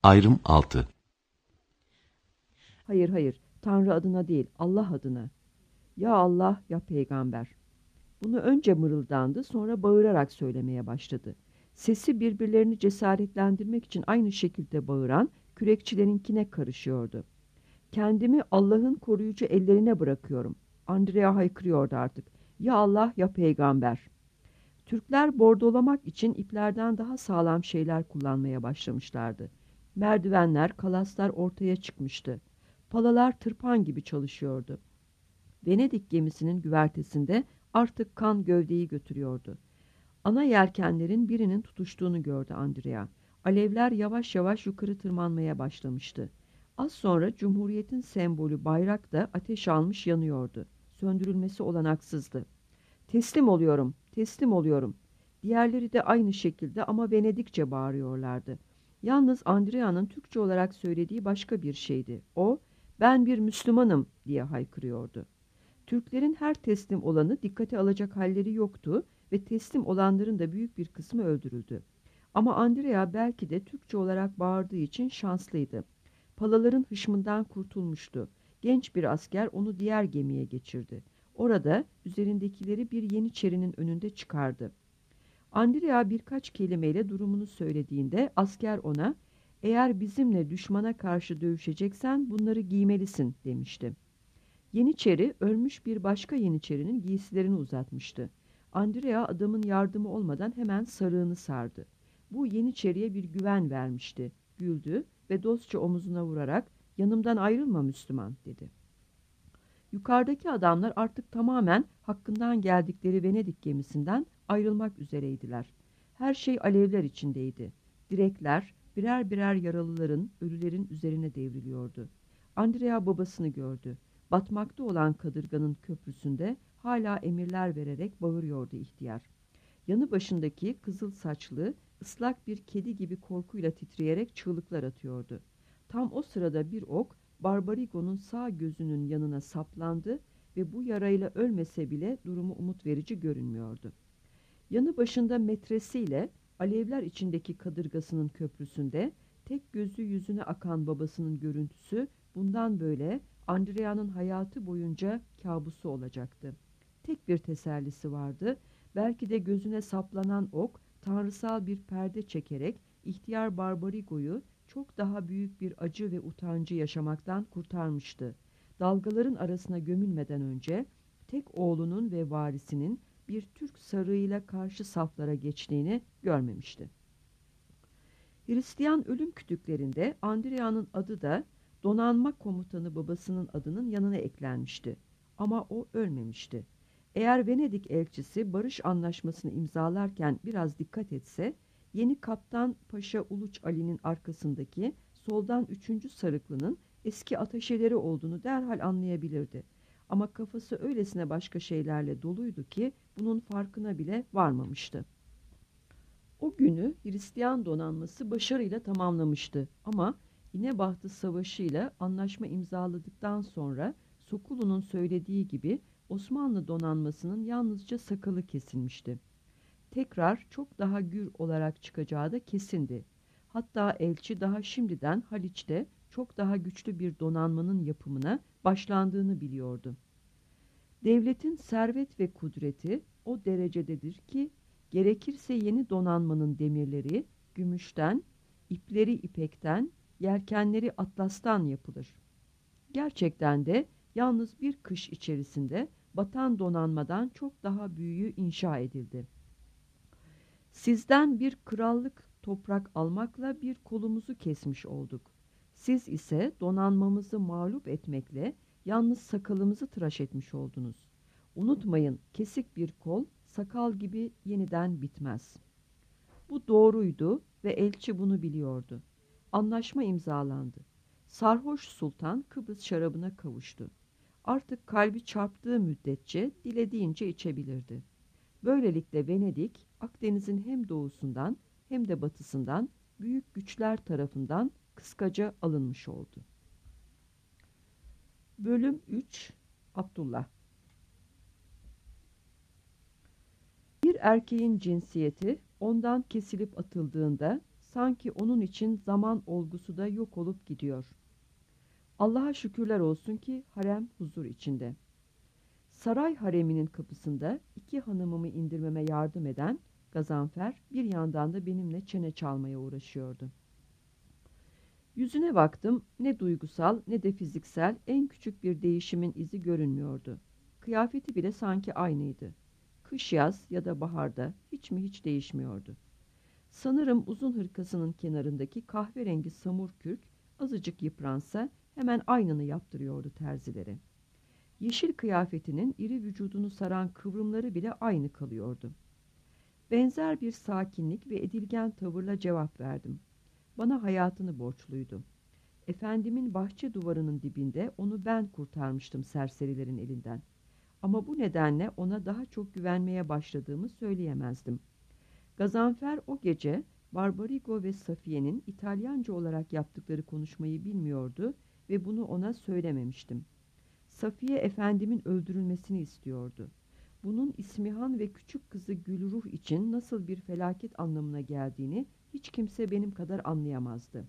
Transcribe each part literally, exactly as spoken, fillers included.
Ayrım altı. Hayır hayır, Tanrı adına değil, Allah adına. Ya Allah ya peygamber. Bunu önce mırıldandı, sonra bağırarak söylemeye başladı. Sesi birbirlerini cesaretlendirmek için aynı şekilde bağıran kürekçilerinkine karışıyordu. Kendimi Allah'ın koruyucu ellerine bırakıyorum. Andrea haykırıyordu artık. Ya Allah ya peygamber. Türkler bordolamak için iplerden daha sağlam şeyler kullanmaya başlamışlardı. Merdivenler, kalaslar ortaya çıkmıştı. Palalar tırpan gibi çalışıyordu. Venedik gemisinin güvertesinde artık kan gövdeyi götürüyordu. Ana yelkenlerin birinin tutuştuğunu gördü Andrea. Alevler yavaş yavaş yukarı tırmanmaya başlamıştı. Az sonra Cumhuriyet'in sembolü bayrak da ateş almış yanıyordu. Söndürülmesi olanaksızdı. Teslim oluyorum, teslim oluyorum. Diğerleri de aynı şekilde ama Venedikçe bağırıyorlardı. Yalnız Andrea'nın Türkçe olarak söylediği başka bir şeydi. O, ben bir Müslümanım diye haykırıyordu. Türklerin her teslim olanı dikkate alacak halleri yoktu ve teslim olanların da büyük bir kısmı öldürüldü. Ama Andrea belki de Türkçe olarak bağırdığı için şanslıydı. Palaların hışmından kurtulmuştu. Genç bir asker onu diğer gemiye geçirdi. Orada üzerindekileri bir yeniçerinin önünde çıkardı. Andrea birkaç kelimeyle durumunu söylediğinde asker ona, eğer bizimle düşmana karşı dövüşeceksen bunları giymelisin demişti. Yeniçeri ölmüş bir başka yeniçerinin giysilerini uzatmıştı. Andrea adamın yardımı olmadan hemen sarığını sardı. Bu yeniçeriye bir güven vermişti. Güldü ve dostça omuzuna vurarak yanımdan ayrılma Müslüman dedi. Yukarıdaki adamlar artık tamamen hakkından geldikleri Venedik gemisinden ayrılmak üzereydiler. Her şey alevler içindeydi. Direkler birer birer yaralıların, ölülerin üzerine devriliyordu. Andrea babasını gördü. Batmakta olan kadırganın köprüsünde hala emirler vererek bağırıyordu ihtiyar. Yanı başındaki kızıl saçlı, ıslak bir kedi gibi korkuyla titreyerek çığlıklar atıyordu. Tam o sırada bir ok, Barbarigo'nun sağ gözünün yanına saplandı ve bu yarayla ölmese bile durumu umut verici görünmüyordu. Yanı başında metresiyle alevler içindeki kadırgasının köprüsünde tek gözü yüzüne akan babasının görüntüsü bundan böyle Andrea'nın hayatı boyunca kabusu olacaktı. Tek bir tesellisi vardı. Belki de gözüne saplanan ok tanrısal bir perde çekerek ihtiyar Barbarigo'yu çok daha büyük bir acı ve utancı yaşamaktan kurtarmıştı. Dalgaların arasına gömülmeden önce tek oğlunun ve varisinin bir Türk sarığıyla karşı saflara geçtiğini görmemişti. Hristiyan ölüm kütüklerinde Andrea'nın adı da donanma komutanı babasının adının yanına eklenmişti. Ama o ölmemişti. Eğer Venedik elçisi barış anlaşmasını imzalarken biraz dikkat etse, yeni kaptan Paşa Uluç Ali'nin arkasındaki soldan üçüncü sarıklının eski ateşeleri olduğunu derhal anlayabilirdi. Ama kafası öylesine başka şeylerle doluydu ki bunun farkına bile varmamıştı. O günü Hristiyan donanması başarıyla tamamlamıştı ama İnebahtı Savaşı ile anlaşma imzaladıktan sonra Sokulu'nun söylediği gibi Osmanlı donanmasının yalnızca sakalı kesilmişti. Tekrar çok daha gür olarak çıkacağı da kesindi. Hatta elçi daha şimdiden Haliç'te çok daha güçlü bir donanmanın yapımına başlandığını biliyordu. Devletin servet ve kudreti o derecededir ki gerekirse yeni donanmanın demirleri gümüşten, ipleri ipekten, yelkenleri atlastan yapılır. Gerçekten de yalnız bir kış içerisinde batan donanmadan çok daha büyüğü inşa edildi. Sizden bir krallık toprak almakla bir kolumuzu kesmiş olduk. Siz ise donanmamızı mağlup etmekle yalnız sakalımızı tıraş etmiş oldunuz. Unutmayın, kesik bir kol sakal gibi yeniden bitmez. Bu doğruydu ve elçi bunu biliyordu. Anlaşma imzalandı. Sarhoş sultan Kıbrıs şarabına kavuştu. Artık kalbi çarptığı müddetçe dilediğince içebilirdi. Böylelikle Venedik, Akdeniz'in hem doğusundan hem de batısından büyük güçler tarafından kıskaca alınmış oldu. Bölüm üç. Abdullah. Bir erkeğin cinsiyeti ondan kesilip atıldığında Sanki onun için zaman olgusu da yok olup gidiyor. Allah'a şükürler olsun ki harem huzur içinde. Saray hareminin kapısında iki hanımımı indirmeme yardım eden Gazanfer bir yandan da benimle çene çalmaya uğraşıyordu. Yüzüne baktım, ne duygusal ne de fiziksel en küçük bir değişimin izi görünmüyordu. Kıyafeti bile sanki aynıydı. Kış yaz ya da baharda hiç mi hiç değişmiyordu. Sanırım uzun hırkasının kenarındaki kahverengi samur kürk azıcık yıpransa hemen aynını yaptırıyordu terzilere. Yeşil kıyafetinin iri vücudunu saran kıvrımları bile aynı kalıyordu. Benzer bir sakinlik ve edilgen tavırla cevap verdim. Bana hayatını borçluydu. Efendimin bahçe duvarının dibinde onu ben kurtarmıştım serserilerin elinden. Ama bu nedenle ona daha çok güvenmeye başladığımı söyleyemezdim. Gazanfer o gece Barbarigo ve Safiye'nin İtalyanca olarak yaptıkları konuşmayı bilmiyordu ve bunu ona söylememiştim. Safiye efendimin öldürülmesini istiyordu. Bunun İsmihan ve küçük kızı Gülruh için nasıl bir felaket anlamına geldiğini hiç kimse benim kadar anlayamazdı.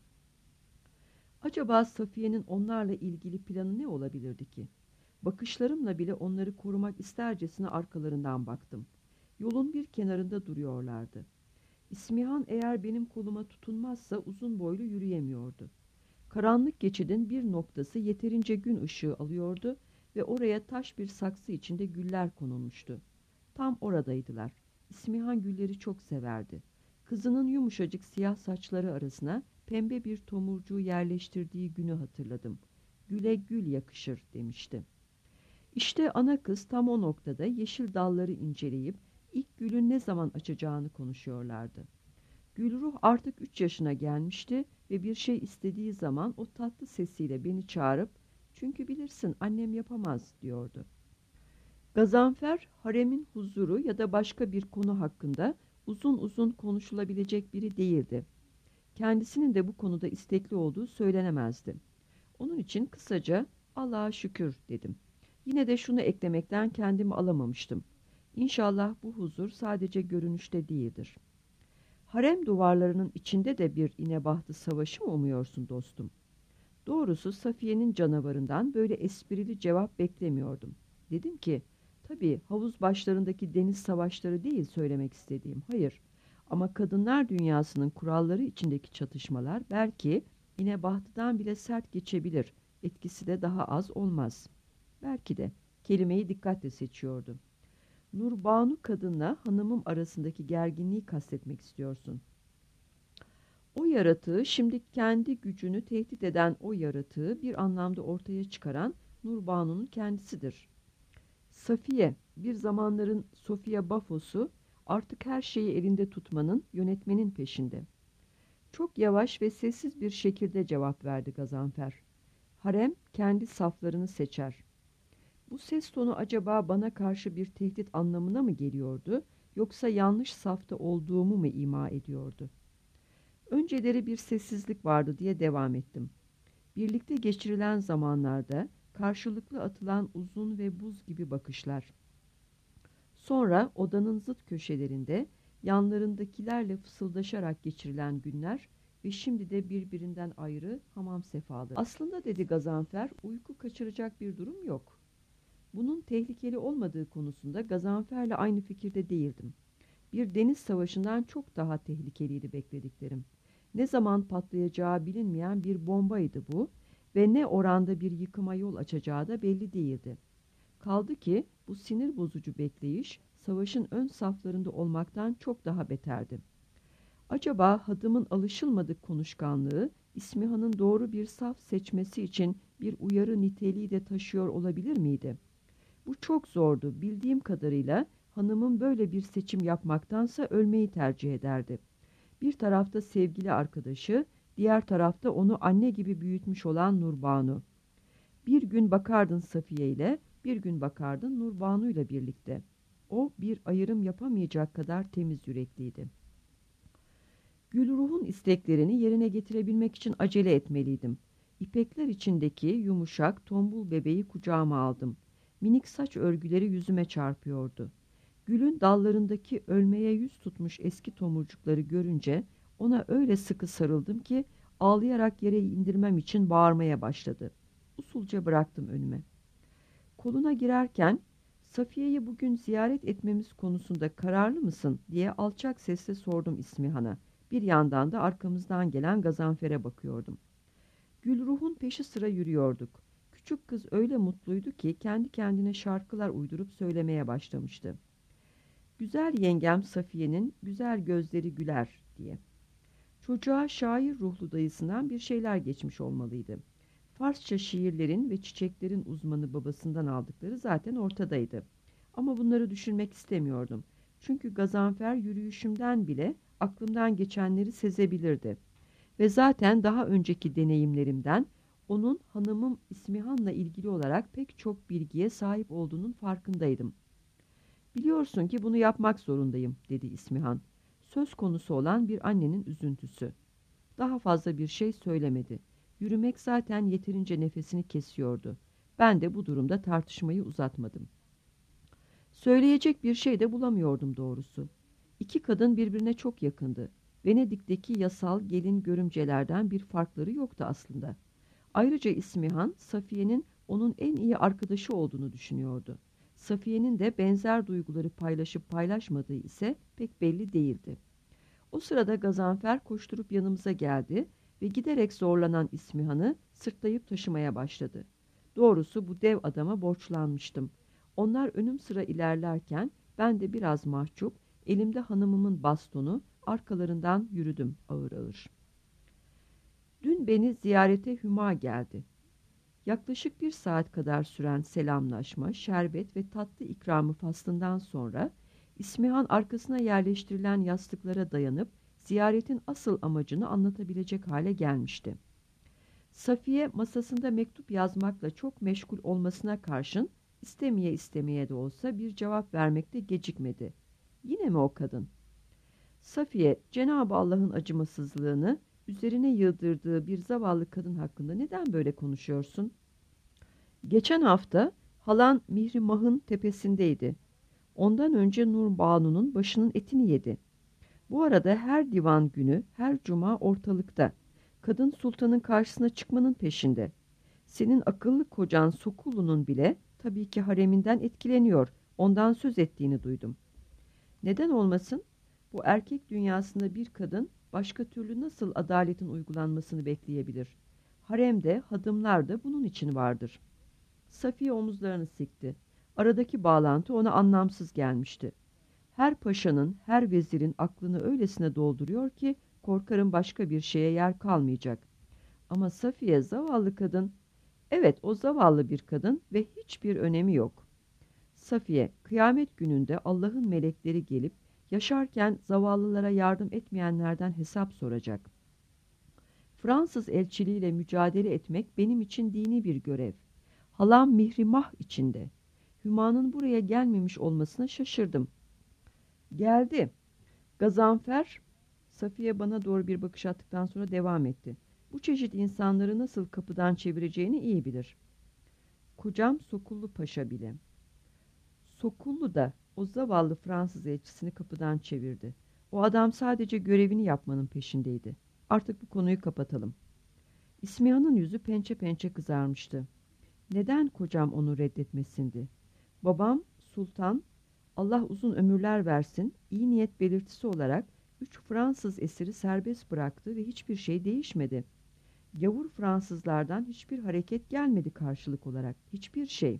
Acaba Safiye'nin onlarla ilgili planı ne olabilirdi ki? Bakışlarımla bile onları korumak istercesine arkalarından baktım. Yolun bir kenarında duruyorlardı. İsmihan eğer benim koluma tutunmazsa uzun boylu yürüyemiyordu. Karanlık geçidin bir noktası yeterince gün ışığı alıyordu ve oraya taş bir saksı içinde güller konulmuştu. Tam oradaydılar. İsmihan gülleri çok severdi. Kızının yumuşacık siyah saçları arasına pembe bir tomurcuğu yerleştirdiği günü hatırladım. Güle gül yakışır demişti. İşte ana kız tam o noktada yeşil dalları inceleyip ilk gülün ne zaman açacağını konuşuyorlardı. Gülruh artık üç yaşına gelmişti ve bir şey istediği zaman o tatlı sesiyle beni çağırıp "Çünkü bilirsin annem yapamaz" diyordu. Gazanfer, haremin huzuru ya da başka bir konu hakkında uzun uzun konuşulabilecek biri değildi. Kendisinin de bu konuda istekli olduğu söylenemezdi. Onun için kısaca "Allah'a şükür" dedim. Yine de şunu eklemekten kendimi alamamıştım. İnşallah bu huzur sadece görünüşte değildir. Harem duvarlarının içinde de bir inebahtı savaşı mı umuyorsun dostum? Doğrusu Safiye'nin canavarından böyle esprili cevap beklemiyordum. Dedim ki, tabii havuz başlarındaki deniz savaşları değil söylemek istediğim, hayır. Ama kadınlar dünyasının kuralları içindeki çatışmalar belki inebahtıdan bile sert geçebilir, etkisi de daha az olmaz. Belki de, kelimeyi dikkatle seçiyordu. Nurbanu kadınla hanımım arasındaki gerginliği kastetmek istiyorsun. O yaratığı, şimdi kendi gücünü tehdit eden o yaratığı bir anlamda ortaya çıkaran Nurbanu'nun kendisidir. Safiye, bir zamanların Sofia Bafos'u artık her şeyi elinde tutmanın, yönetmenin peşinde. Çok yavaş ve sessiz bir şekilde cevap verdi Gazanfer. Harem kendi saflarını seçer. Bu ses tonu acaba bana karşı bir tehdit anlamına mı geliyordu, yoksa yanlış safta olduğumu mu ima ediyordu? Önceleri bir sessizlik vardı diye devam ettim. Birlikte geçirilen zamanlarda karşılıklı atılan uzun ve buz gibi bakışlar. Sonra odanın zıt köşelerinde yanlarındakilerle fısıldaşarak geçirilen günler ve şimdi de birbirinden ayrı hamam sefaları. Aslında dedi Gazanfer, uyku kaçıracak bir durum yok. Bunun tehlikeli olmadığı konusunda Gazanfer'le aynı fikirde değildim. Bir deniz savaşından çok daha tehlikeliydi beklediklerim. Ne zaman patlayacağı bilinmeyen bir bombaydı bu ve ne oranda bir yıkıma yol açacağı da belli değildi. Kaldı ki bu sinir bozucu bekleyiş savaşın ön saflarında olmaktan çok daha beterdi. Acaba hadımın alışılmadık konuşkanlığı İsmihan'ın doğru bir saf seçmesi için bir uyarı niteliği de taşıyor olabilir miydi? Bu çok zordu. Bildiğim kadarıyla hanımın böyle bir seçim yapmaktansa ölmeyi tercih ederdi. Bir tarafta sevgili arkadaşı, diğer tarafta onu anne gibi büyütmüş olan Nurbanu. Bir gün bakardın Safiye ile, bir gün bakardın Nurbanu ile birlikte. O bir ayrım yapamayacak kadar temiz yürekliydi. Gülruh'un isteklerini yerine getirebilmek için acele etmeliydim. İpekler içindeki yumuşak, tombul bebeği kucağıma aldım. Minik saç örgüleri yüzüme çarpıyordu. Gülün dallarındaki ölmeye yüz tutmuş eski tomurcukları görünce Ona öyle sıkı sarıldım ki ağlayarak yere indirmem için bağırmaya başladı. Usulca bıraktım önüme. Koluna girerken Safiye'yi bugün ziyaret etmemiz konusunda kararlı mısın diye alçak sesle sordum İsmihan'a. Bir yandan da arkamızdan gelen Gazanfer'e bakıyordum. Gülruh'un peşi sıra yürüyorduk. Küçük kız öyle mutluydu ki kendi kendine şarkılar uydurup söylemeye başlamıştı. Güzel yengem Safiye'nin güzel gözleri güler diye. Çocuğa şair ruhlu dayısından bir şeyler geçmiş olmalıydı. Farsça şiirlerin ve çiçeklerin uzmanı babasından aldıkları zaten ortadaydı. Ama bunları düşünmek istemiyordum. Çünkü Gazanfer yürüyüşümden bile aklımdan geçenleri sezebilirdi. Ve zaten daha önceki deneyimlerimden onun hanımım İsmihan'la ilgili olarak pek çok bilgiye sahip olduğunun farkındaydım. Biliyorsun ki bunu yapmak zorundayım, dedi İsmihan. Söz konusu olan bir annenin üzüntüsü. Daha fazla bir şey söylemedi. Yürümek zaten yeterince nefesini kesiyordu. Ben de bu durumda tartışmayı uzatmadım. Söyleyecek bir şey de bulamıyordum doğrusu. İki kadın birbirine çok yakındı. Venedik'teki yasal gelin görümcelerden bir farkları yoktu aslında. Ayrıca İsmihan, Safiye'nin onun en iyi arkadaşı olduğunu düşünüyordu. Safiye'nin de benzer duyguları paylaşıp paylaşmadığı ise pek belli değildi. O sırada Gazanfer koşturup yanımıza geldi ve giderek zorlanan İsmihan'ı sırtlayıp taşımaya başladı. Doğrusu bu dev adama borçlanmıştım. Onlar önüm sıra ilerlerken ben de biraz mahcup, elimde hanımımın bastonu, arkalarından yürüdüm ağır ağır. Dün beni ziyarete Hüma geldi. Yaklaşık bir saat kadar süren selamlaşma, şerbet ve tatlı ikramı faslından sonra İsmihan arkasına yerleştirilen yastıklara dayanıp ziyaretin asıl amacını anlatabilecek hale gelmişti. Safiye masasında mektup yazmakla çok meşgul olmasına karşın istemeye istemeye de olsa bir cevap vermekte gecikmedi. Yine mi o kadın? Safiye, Cenab-ı Allah'ın acımasızlığını üzerine yıldırdığı bir zavallı kadın hakkında neden böyle konuşuyorsun? Geçen hafta halan Mihrimah'ın tepesindeydi. Ondan önce Nur Banu'nun başının etini yedi. Bu arada her divan günü, her cuma ortalıkta. Kadın sultanın karşısına çıkmanın peşinde. Senin akıllı kocan Sokulu'nun bile tabii ki hareminden etkileniyor. Ondan söz ettiğini duydum. Neden olmasın? Bu erkek dünyasında bir kadın başka türlü nasıl adaletin uygulanmasını bekleyebilir? Haremde, hadımlar da bunun için vardır. Safiye omuzlarını sikti. Aradaki bağlantı ona anlamsız gelmişti. Her paşanın, her vezirin aklını öylesine dolduruyor ki korkarım başka bir şeye yer kalmayacak. Ama Safiye zavallı kadın, evet o zavallı bir kadın ve hiçbir önemi yok. Safiye, kıyamet gününde Allah'ın melekleri gelip yaşarken zavallılara yardım etmeyenlerden hesap soracak. Fransız elçiliğiyle mücadele etmek benim için dini bir görev. Halam Mihrimah içinde. Hüma'nın buraya gelmemiş olmasına şaşırdım. Geldi. Gazanfer, Safiye bana doğru bir bakış attıktan sonra devam etti. Bu çeşit insanları nasıl kapıdan çevireceğini iyi bilir. Kocam Sokullu Paşa bile. Sokullu da o zavallı Fransız elçisini kapıdan çevirdi. O adam sadece görevini yapmanın peşindeydi. Artık bu konuyu kapatalım. İsmihan'ın yüzü pençe pençe kızarmıştı. Neden kocam onu reddetmesindi? Babam, sultan, Allah uzun ömürler versin, iyi niyet belirtisi olarak üç Fransız esiri serbest bıraktı ve hiçbir şey değişmedi. Gavur Fransızlardan hiçbir hareket gelmedi karşılık olarak, hiçbir şey.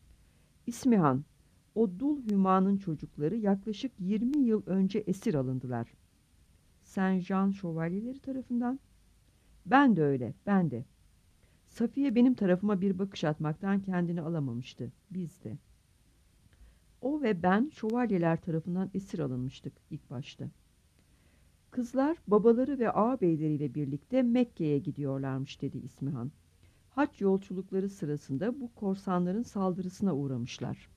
İsmihan, o dul Hüma'nın çocukları yaklaşık yirmi yıl önce esir alındılar. Saint Jean şövalyeleri tarafından. Ben de öyle, ben de. Safiye benim tarafıma bir bakış atmaktan kendini alamamıştı. Biz de. O ve ben şövalyeler tarafından esir alınmıştık ilk başta. Kızlar babaları ve ağabeyleriyle birlikte Mekke'ye gidiyorlarmış dedi İsmihan. Hac yolculukları sırasında bu korsanların saldırısına uğramışlar.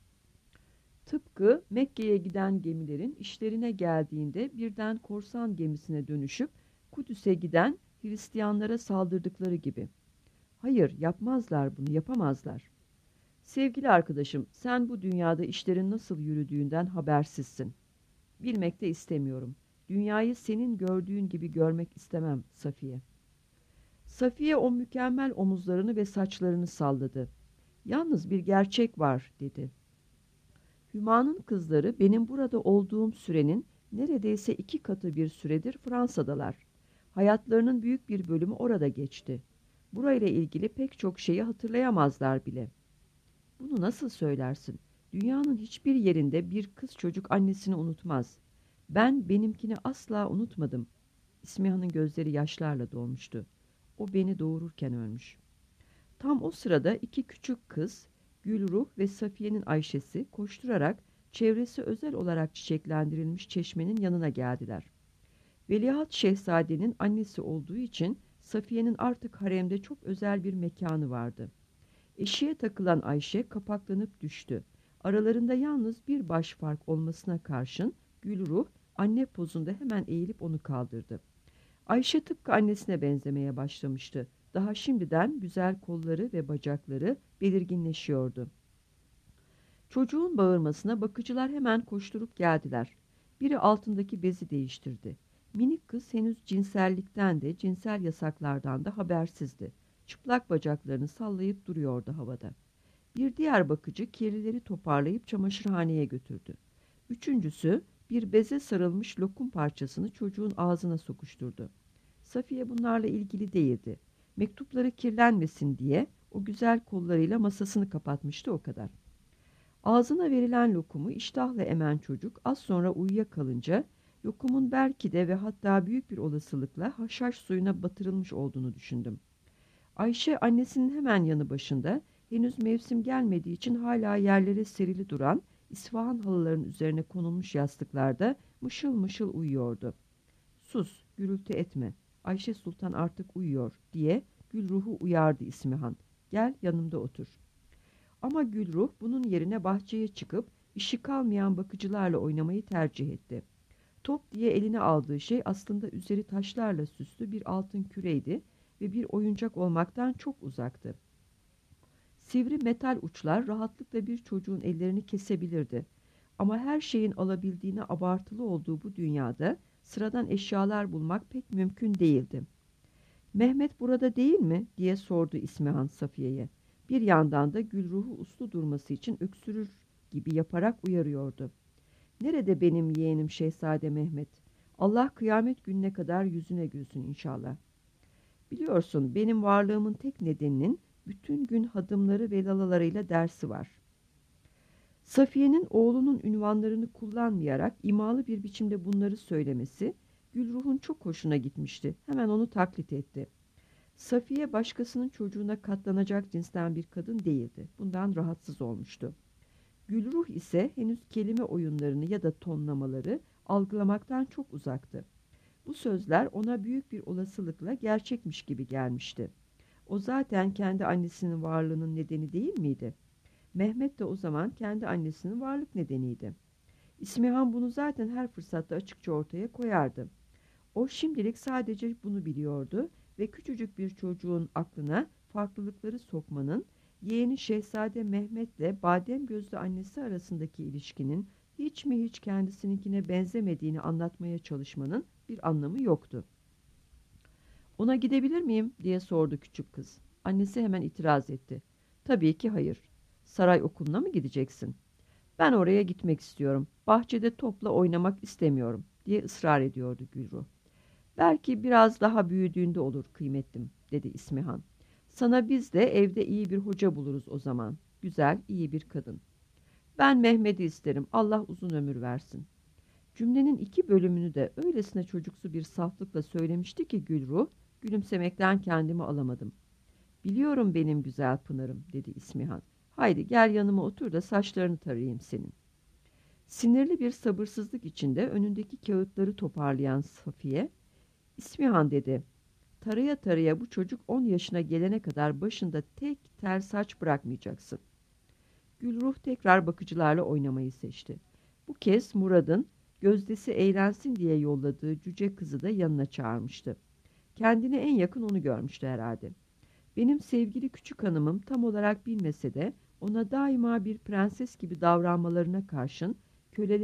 Tıpkı Mekke'ye giden gemilerin işlerine geldiğinde birden korsan gemisine dönüşüp Kudüs'e giden Hristiyanlara saldırdıkları gibi. Hayır, yapmazlar bunu, yapamazlar. Sevgili arkadaşım, sen bu dünyada işlerin nasıl yürüdüğünden habersizsin. Bilmek de istemiyorum. Dünyayı senin gördüğün gibi görmek istemem Safiye. Safiye o mükemmel omuzlarını ve saçlarını salladı. Yalnız bir gerçek var dedi. Hüma'nın kızları benim burada olduğum sürenin neredeyse iki katı bir süredir Fransa'dalar. Hayatlarının büyük bir bölümü orada geçti. Burayla ilgili pek çok şeyi hatırlayamazlar bile. Bunu nasıl söylersin? Dünyanın hiçbir yerinde bir kız çocuk annesini unutmaz. Ben benimkini asla unutmadım. İsmihan'ın gözleri yaşlarla dolmuştu. O beni doğururken ölmüş. Tam o sırada iki küçük kız, Gülruh ve Safiye'nin Ayşe'si koşturarak çevresi özel olarak çiçeklendirilmiş çeşmenin yanına geldiler. Veliaht Şehzade'nin annesi olduğu için Safiye'nin artık haremde çok özel bir mekanı vardı. Eşiğe takılan Ayşe kapaklanıp düştü. Aralarında yalnız bir baş fark olmasına karşın Gülruh anne pozunda hemen eğilip onu kaldırdı. Ayşe tıpkı annesine benzemeye başlamıştı. Daha şimdiden güzel kolları ve bacakları belirginleşiyordu. Çocuğun bağırmasına bakıcılar hemen koşturup geldiler. Biri altındaki bezi değiştirdi. Minik kız henüz cinsellikten de cinsel yasaklardan da habersizdi. Çıplak bacaklarını sallayıp duruyordu havada. Bir diğer bakıcı kirlileri toparlayıp çamaşırhaneye götürdü. Üçüncüsü bir beze sarılmış lokum parçasını çocuğun ağzına sokuşturdu. Safiye bunlarla ilgili değildi. Mektupları kirlenmesin diye o güzel kollarıyla masasını kapatmıştı, o kadar. Ağzına verilen lokumu iştahla emen çocuk az sonra uyuyakalınca lokumun belki de ve hatta büyük bir olasılıkla haşhaş suyuna batırılmış olduğunu düşündüm. Ayşe annesinin hemen yanı başında henüz mevsim gelmediği için hala yerlere serili duran İsfahan halıların üzerine konulmuş yastıklarda mışıl mışıl uyuyordu. "Sus, gürültü etme. Ayşe Sultan artık uyuyor," diye Gülruh'u uyardı İsmihan. "Gel yanımda otur." Ama Gülruh bunun yerine bahçeye çıkıp işi kalmayan bakıcılarla oynamayı tercih etti. Top diye eline aldığı şey aslında üzeri taşlarla süslü bir altın küreydi ve bir oyuncak olmaktan çok uzaktı. Sivri metal uçlar rahatlıkla bir çocuğun ellerini kesebilirdi. Ama her şeyin alabildiğine abartılı olduğu bu dünyada sıradan eşyalar bulmak pek mümkün değildi. "Mehmet burada değil mi?" diye sordu İsmihan Safiye'ye. Bir yandan da Gülruh'u uslu durması için öksürür gibi yaparak uyarıyordu. "Nerede benim yeğenim Şehzade Mehmet? Allah kıyamet gününe kadar yüzüne gülsün inşallah. Biliyorsun benim varlığımın tek nedeninin bütün gün hadımları ve lalalarıyla dersi var." Safiye'nin oğlunun ünvanlarını kullanmayarak imalı bir biçimde bunları söylemesi Gülruh'un çok hoşuna gitmişti. Hemen onu taklit etti. Safiye başkasının çocuğuna katlanacak cinsten bir kadın değildi. Bundan rahatsız olmuştu. Gülruh ise henüz kelime oyunlarını ya da tonlamaları algılamaktan çok uzaktı. Bu sözler ona büyük bir olasılıkla gerçekmiş gibi gelmişti. O zaten kendi annesinin varlığının nedeni değil miydi? Mehmet de o zaman kendi annesinin varlık nedeniydi. İsmihan bunu zaten her fırsatta açıkça ortaya koyardı. O şimdilik sadece bunu biliyordu ve küçücük bir çocuğun aklına farklılıkları sokmanın, yeğeni Şehzade Mehmet'le badem gözlü annesi arasındaki ilişkinin hiç mi hiç kendisininkine benzemediğini anlatmaya çalışmanın bir anlamı yoktu. "Ona gidebilir miyim?" diye sordu küçük kız. Annesi hemen itiraz etti. "Tabii ki hayır. Saray okuluna mı gideceksin?" "Ben oraya gitmek istiyorum. Bahçede topla oynamak istemiyorum," diye ısrar ediyordu Gülruh. "Belki biraz daha büyüdüğünde olur kıymetlim," dedi İsmihan. "Sana biz de evde iyi bir hoca buluruz o zaman. Güzel, iyi bir kadın." "Ben Mehmet'i isterim. Allah uzun ömür versin." Cümlenin iki bölümünü de öylesine çocuksu bir saflıkla söylemişti ki Gülruh, gülümsemekten kendimi alamadım. "Biliyorum benim güzel Pınar'ım," dedi İsmihan. "Haydi gel yanıma otur da saçlarını tarayayım senin." Sinirli bir sabırsızlık içinde önündeki kağıtları toparlayan Safiye, "İsmihan," dedi, "taraya taraya bu çocuk on yaşına gelene kadar başında tek tel saç bırakmayacaksın." Gülruh tekrar bakıcılarla oynamayı seçti. Bu kez Murad'ın gözdesi eğlensin diye yolladığı cüce kızı da yanına çağırmıştı. Kendine en yakın onu görmüştü herhalde. Benim sevgili küçük hanımım tam olarak bilmese de ona daima bir prenses gibi davranmalarına karşın kölelerin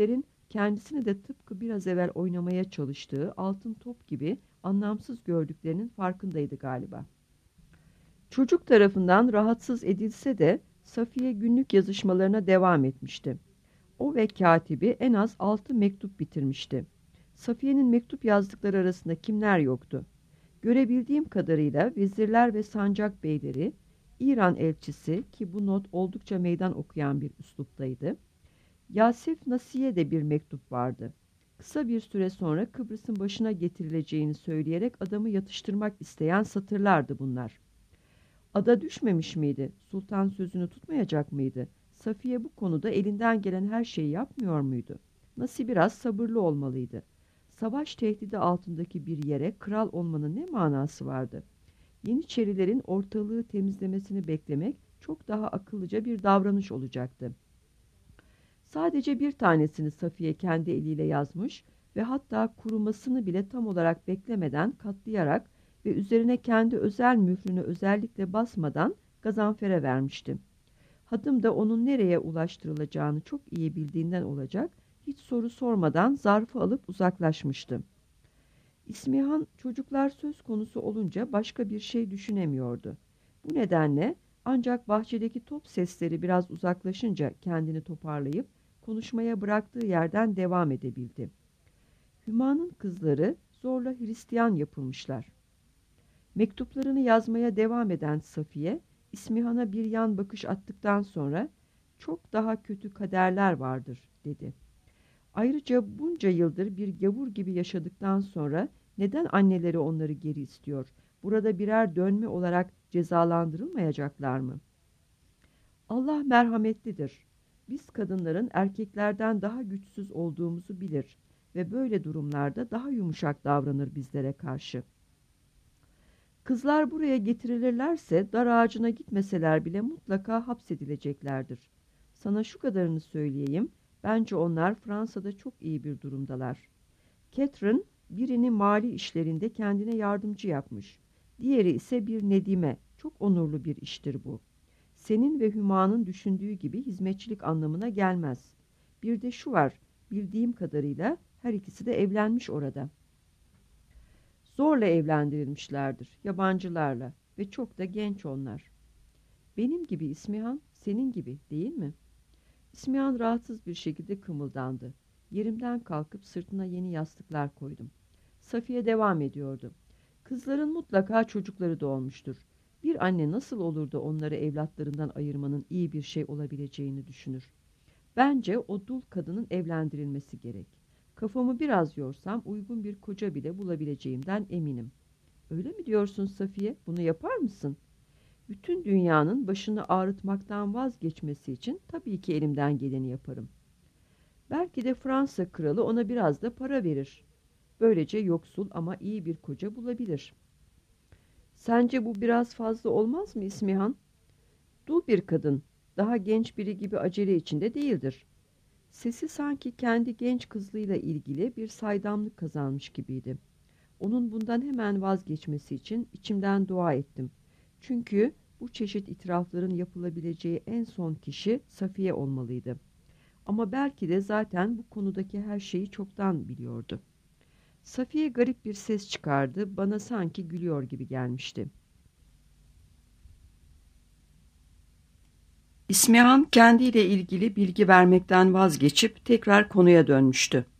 kendisini de tıpkı biraz evvel oynamaya çalıştığı altın top gibi anlamsız gördüklerinin farkındaydı galiba. Çocuk tarafından rahatsız edilse de Safiye günlük yazışmalarına devam etmişti. O ve katibi en az altı mektup bitirmişti. Safiye'nin mektup yazdıkları arasında kimler yoktu? Görebildiğim kadarıyla vezirler ve sancak beyleri, İran elçisi ki bu not oldukça meydan okuyan bir üsluptaydı. Yasif Nasiye de bir mektup vardı. Kısa bir süre sonra Kıbrıs'ın başına getirileceğini söyleyerek adamı yatıştırmak isteyen satırlardı bunlar. Ada düşmemiş miydi? Sultan sözünü tutmayacak mıydı? Safiye bu konuda elinden gelen her şeyi yapmıyor muydu? Nasıl biraz sabırlı olmalıydı? Savaş tehdidi altındaki bir yere kral olmanın ne manası vardı? Yeniçerilerin ortalığı temizlemesini beklemek çok daha akıllıca bir davranış olacaktı. Sadece bir tanesini Safiye kendi eliyle yazmış ve hatta kurumasını bile tam olarak beklemeden katlayarak ve üzerine kendi özel mührünü özellikle basmadan Gazanfer'e vermişti. Hadım da onun nereye ulaştırılacağını çok iyi bildiğinden olacak, hiç soru sormadan zarfı alıp uzaklaşmıştı. İsmihan çocuklar söz konusu olunca başka bir şey düşünemiyordu. Bu nedenle ancak bahçedeki top sesleri biraz uzaklaşınca kendini toparlayıp konuşmaya bıraktığı yerden devam edebildi. Hüma'nın kızları zorla Hristiyan yapılmışlar. Mektuplarını yazmaya devam eden Safiye, İsmihan'a bir yan bakış attıktan sonra çok daha kötü kaderler vardır dedi. Ayrıca bunca yıldır bir gavur gibi yaşadıktan sonra neden anneleri onları geri istiyor? Burada birer dönme olarak cezalandırılmayacaklar mı? Allah merhametlidir. Biz kadınların erkeklerden daha güçsüz olduğumuzu bilir ve böyle durumlarda daha yumuşak davranır bizlere karşı. Kızlar buraya getirilirlerse dar ağacına gitmeseler bile mutlaka hapsedileceklerdir. Sana şu kadarını söyleyeyim, bence onlar Fransa'da çok iyi bir durumdalar. Catherine birini mali işlerinde kendine yardımcı yapmış. Diğeri ise bir nedime, çok onurlu bir iştir bu. Senin ve Hüma'nın düşündüğü gibi hizmetçilik anlamına gelmez. Bir de şu var, bildiğim kadarıyla her ikisi de evlenmiş orada. Zorla evlendirilmişlerdir, yabancılarla ve çok da genç onlar. Benim gibi İsmihan, senin gibi değil mi? İsmihan rahatsız bir şekilde kımıldandı. Yerimden kalkıp sırtına yeni yastıklar koydum. Safiye devam ediyordu. Kızların mutlaka çocukları doğmuştur. Bir anne nasıl olur da onları evlatlarından ayırmanın iyi bir şey olabileceğini düşünür. Bence o dul kadının evlendirilmesi gerek. Kafamı biraz yorsam uygun bir koca bile bulabileceğimden eminim. Öyle mi diyorsun Safiye? Bunu yapar mısın? Bütün dünyanın başını ağrıtmaktan vazgeçmesi için tabii ki elimden geleni yaparım. Belki de Fransa kralı ona biraz da para verir. Böylece yoksul ama iyi bir koca bulabilir. Sence bu biraz fazla olmaz mı İsmihan? Dul bir kadın, daha genç biri gibi acele içinde değildir. Sesi sanki kendi genç kızlığıyla ilgili bir saydamlık kazanmış gibiydi. Onun bundan hemen vazgeçmesi için içimden dua ettim. Çünkü bu çeşit itirafların yapılabileceği en son kişi Safiye olmalıydı. Ama belki de zaten bu konudaki her şeyi çoktan biliyordu. Safiye garip bir ses çıkardı, bana sanki gülüyor gibi gelmişti. İsmihan kendiyle ilgili bilgi vermekten vazgeçip tekrar konuya dönmüştü.